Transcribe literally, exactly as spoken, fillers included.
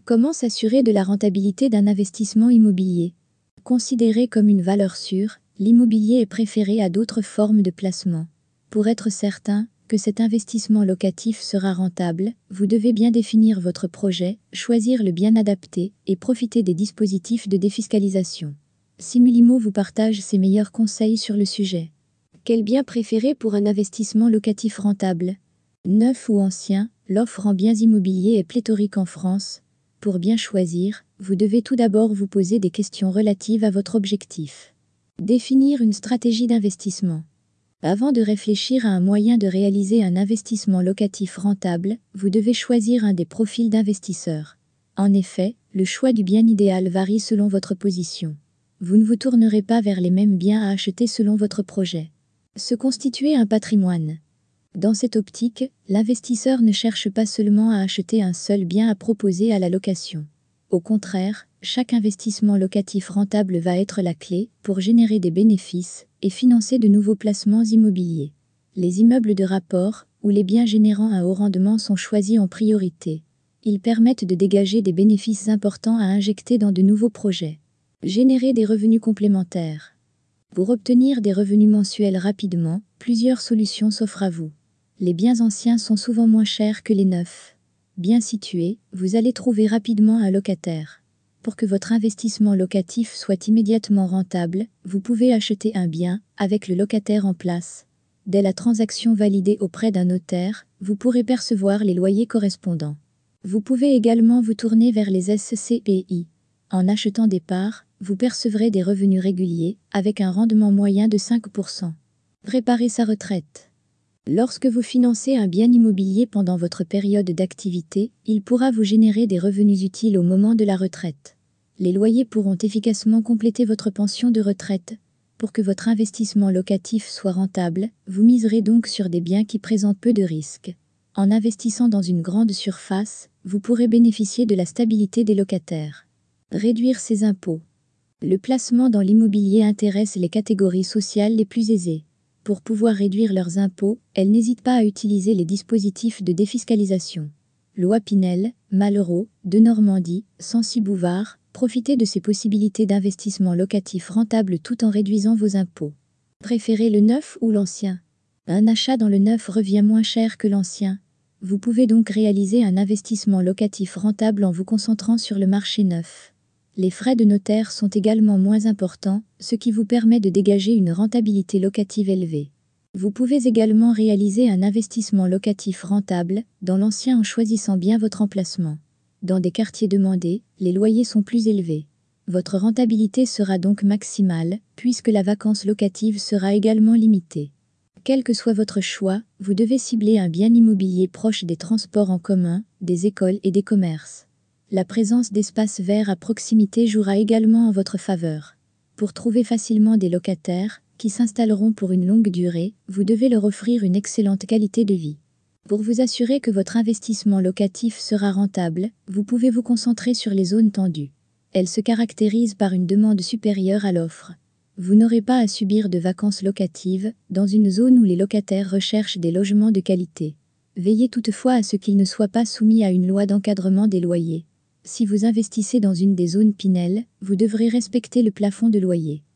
Comment s'assurer de la rentabilité d'un investissement immobilier? Considéré comme une valeur sûre, l'immobilier est préféré à d'autres formes de placement. Pour être certain que cet investissement locatif sera rentable, vous devez bien définir votre projet, choisir le bien adapté et profiter des dispositifs de défiscalisation. Simulimo vous partage ses meilleurs conseils sur le sujet. Quel bien préférer pour un investissement locatif rentable? Neuf ou ancien, l'offre en biens immobiliers est pléthorique en France. Pour bien choisir, vous devez tout d'abord vous poser des questions relatives à votre objectif. Définir une stratégie d'investissement. Avant de réfléchir à un moyen de réaliser un investissement locatif rentable, vous devez choisir un des profils d'investisseurs. En effet, le choix du bien idéal varie selon votre position. Vous ne vous tournerez pas vers les mêmes biens à acheter selon votre projet. Se constituer un patrimoine. Dans cette optique, l'investisseur ne cherche pas seulement à acheter un seul bien à proposer à la location. Au contraire, chaque investissement locatif rentable va être la clé pour générer des bénéfices et financer de nouveaux placements immobiliers. Les immeubles de rapport ou les biens générant un haut rendement sont choisis en priorité. Ils permettent de dégager des bénéfices importants à injecter dans de nouveaux projets. Générer des revenus complémentaires. Pour obtenir des revenus mensuels rapidement, plusieurs solutions s'offrent à vous. Les biens anciens sont souvent moins chers que les neufs. Bien situés, vous allez trouver rapidement un locataire. Pour que votre investissement locatif soit immédiatement rentable, vous pouvez acheter un bien avec le locataire en place. Dès la transaction validée auprès d'un notaire, vous pourrez percevoir les loyers correspondants. Vous pouvez également vous tourner vers les S C P I. En achetant des parts, vous percevrez des revenus réguliers, avec un rendement moyen de cinq pour cent. Préparer sa retraite. Lorsque vous financez un bien immobilier pendant votre période d'activité, il pourra vous générer des revenus utiles au moment de la retraite. Les loyers pourront efficacement compléter votre pension de retraite. Pour que votre investissement locatif soit rentable, vous miserez donc sur des biens qui présentent peu de risques. En investissant dans une grande surface, vous pourrez bénéficier de la stabilité des locataires. Réduire ses impôts. Le placement dans l'immobilier intéresse les catégories sociales les plus aisées. Pour pouvoir réduire leurs impôts, elles n'hésitent pas à utiliser les dispositifs de défiscalisation. Loi Pinel, Malraux, de Normandie, Censi-Bouvard, profitez de ces possibilités d'investissement locatif rentable tout en réduisant vos impôts. Préférez le neuf ou l'ancien? Un achat dans le neuf revient moins cher que l'ancien. Vous pouvez donc réaliser un investissement locatif rentable en vous concentrant sur le marché neuf. Les frais de notaire sont également moins importants, ce qui vous permet de dégager une rentabilité locative élevée. Vous pouvez également réaliser un investissement locatif rentable dans l'ancien en choisissant bien votre emplacement. Dans des quartiers demandés, les loyers sont plus élevés. Votre rentabilité sera donc maximale, puisque la vacance locative sera également limitée. Quel que soit votre choix, vous devez cibler un bien immobilier proche des transports en commun, des écoles et des commerces. La présence d'espaces verts à proximité jouera également en votre faveur. Pour trouver facilement des locataires, qui s'installeront pour une longue durée, vous devez leur offrir une excellente qualité de vie. Pour vous assurer que votre investissement locatif sera rentable, vous pouvez vous concentrer sur les zones tendues. Elles se caractérisent par une demande supérieure à l'offre. Vous n'aurez pas à subir de vacances locatives, dans une zone où les locataires recherchent des logements de qualité. Veillez toutefois à ce qu'ils ne soient pas soumis à une loi d'encadrement des loyers. Si vous investissez dans une des zones Pinel, vous devrez respecter le plafond de loyer.